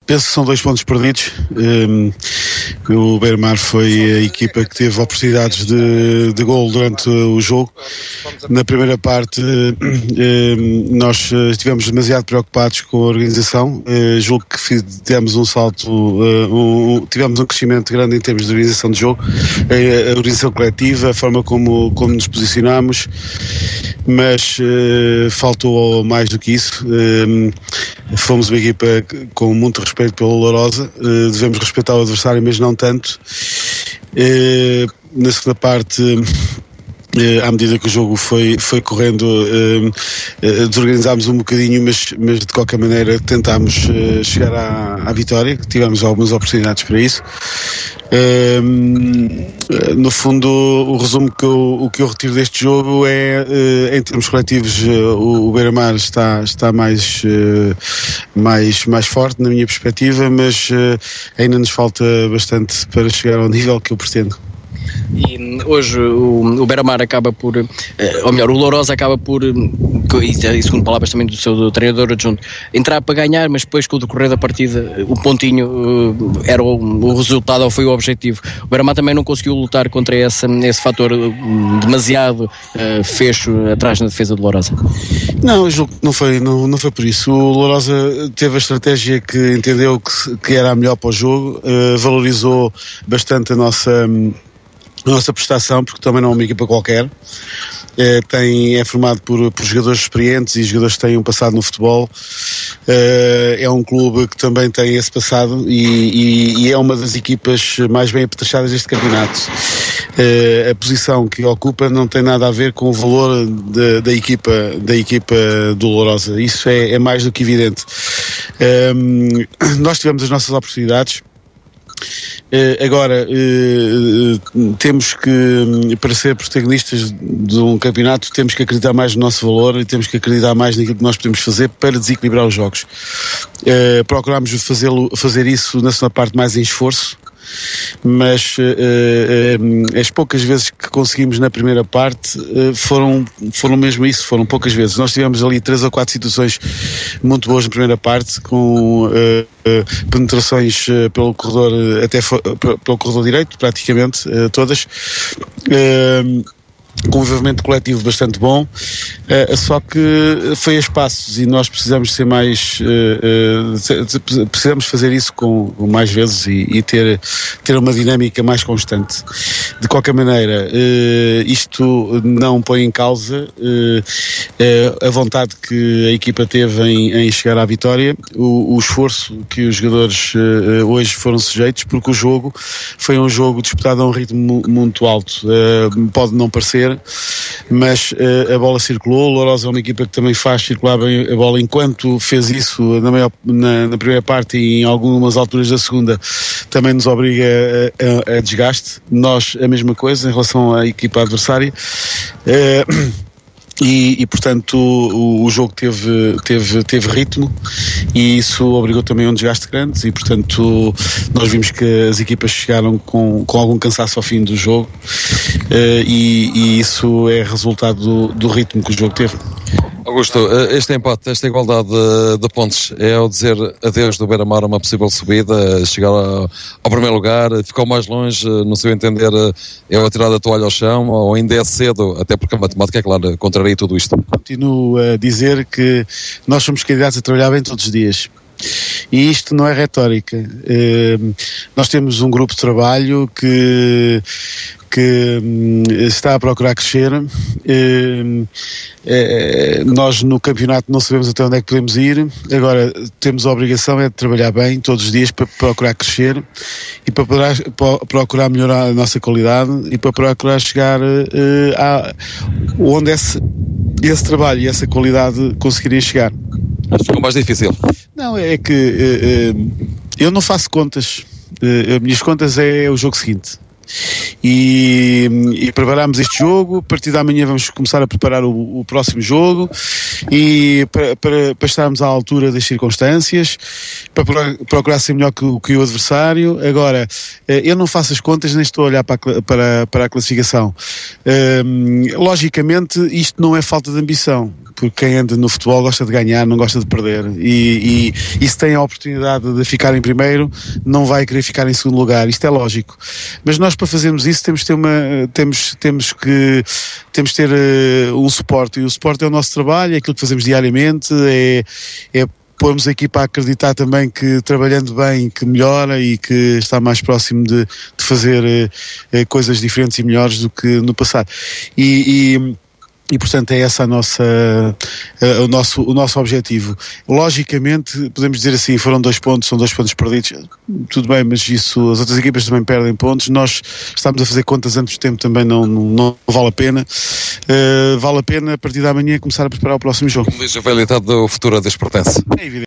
Penso que são 2 pontos perdidos. O Beira-Mar foi a equipa que teve oportunidades de golo durante o jogo. Na primeira parte nós estivemos demasiado preocupados com a organização. Julgo que tivemos um salto, tivemos um crescimento grande em termos de organização de jogo, a organização coletiva, a forma como nos posicionámos, mas faltou mais do que isso. Fomos uma equipa com muito respeito pelo Lourosa, devemos respeitar o adversário, mas não tanto. Na segunda parte, à medida que o jogo foi correndo, desorganizámos um bocadinho, mas de qualquer maneira tentámos chegar à vitória, tivemos algumas oportunidades para isso. No fundo, o resumo que eu retiro deste jogo é, em termos coletivos, o Beira-Mar está mais forte na minha perspectiva, mas ainda nos falta bastante para chegar ao nível que eu pretendo. E hoje o Beira-Mar acaba por, ou melhor, o Lourosa acaba por, e segundo palavras também do seu treinador adjunto, entrar para ganhar, mas depois com o decorrer da partida o pontinho era o resultado ou foi o objetivo. O Beira-Mar também não conseguiu lutar contra esse fator demasiado fecho atrás na defesa do Lourosa. Não, eu julgo que não foi por isso. O Lourosa teve a estratégia que entendeu que era a melhor para o jogo, valorizou bastante a nossa prestação, porque também não é uma equipa qualquer. É formado por jogadores experientes e jogadores que têm um passado no futebol. É um clube que também tem esse passado e é uma das equipas mais bem apetrechadas deste campeonato. A posição que ocupa não tem nada a ver com o valor da equipa do Lourosa. Isso é mais do que evidente. Nós tivemos as nossas oportunidades. Agora temos que, para ser protagonistas de um campeonato, temos que acreditar mais no nosso valor e temos que acreditar mais naquilo que nós podemos fazer para desequilibrar os jogos. Procurámos fazer isso na segunda parte mais em esforço, mas as poucas vezes que conseguimos na primeira parte foram mesmo isso, foram poucas vezes. Nós tivemos ali 3 ou 4 situações muito boas na primeira parte, com penetrações pelo corredor, pelo corredor direito, praticamente todas, com um envolvimento coletivo bastante bom, só que foi a espaços e nós precisamos ser mais, precisamos fazer isso com mais vezes e ter uma dinâmica mais constante. De qualquer maneira, isto não põe em causa a vontade que a equipa teve em chegar à vitória, o esforço que os jogadores hoje foram sujeitos, porque o jogo foi um jogo disputado a um ritmo muito alto. Pode não parecer, mas a bola circulou. O Lourosa é uma equipa que também faz circular bem a bola, enquanto fez isso na primeira parte e em algumas alturas da segunda, também nos obriga a desgaste. Nós a mesma coisa em relação à equipa adversária. E portanto o jogo teve ritmo e isso obrigou também a um desgaste grande e portanto nós vimos que as equipas chegaram com algum cansaço ao fim do jogo, e isso é resultado do ritmo que o jogo teve. Augusto, este empate, esta igualdade de pontos é ao dizer adeus do Beira-Mar a uma possível subida, chegar ao primeiro lugar, ficou mais longe, no seu entender, é a tirar a toalha ao chão ou ainda é cedo, até porque a matemática, é claro, contraria tudo isto? Continuo a dizer que nós somos candidatos a trabalhar bem todos os dias. E isto não é retórica. Nós temos um grupo de trabalho que está a procurar crescer. Nós no campeonato não sabemos até onde é que podemos ir. Agora temos a obrigação de trabalhar bem todos os dias para procurar crescer e para procurar melhorar a nossa qualidade e para procurar chegar onde esse trabalho e essa qualidade conseguiriam chegar. Mas ficou mais difícil. Não, é que eu não faço contas. As minhas contas é o jogo seguinte. e preparámos este jogo. A partir da manhã vamos começar a preparar o próximo jogo e para estarmos à altura das circunstâncias, para procurar ser melhor que o adversário. Agora, eu não faço as contas nem estou a olhar para a classificação. Logicamente isto não é falta de ambição, porque quem anda no futebol gosta de ganhar, não gosta de perder, e se tem a oportunidade de ficar em primeiro, não vai querer ficar em segundo lugar. Isto é lógico, mas nós, para fazermos isso, temos que ter um suporte, e o suporte é o nosso trabalho, é aquilo que fazemos diariamente, é pormos a equipa a acreditar também que, trabalhando bem, que melhora e que está mais próximo de fazer coisas diferentes e melhores do que no passado. E portanto é essa o nosso objetivo. Logicamente, podemos dizer assim, foram 2 pontos, são 2 pontos perdidos, tudo bem, mas isso, as outras equipas também perdem pontos, nós estamos a fazer contas antes do tempo, também não vale a pena. Vale a pena, a partir da manhã, começar a preparar o próximo jogo. Como diz a velha idade, o futuro a Deus pertence. É evidente.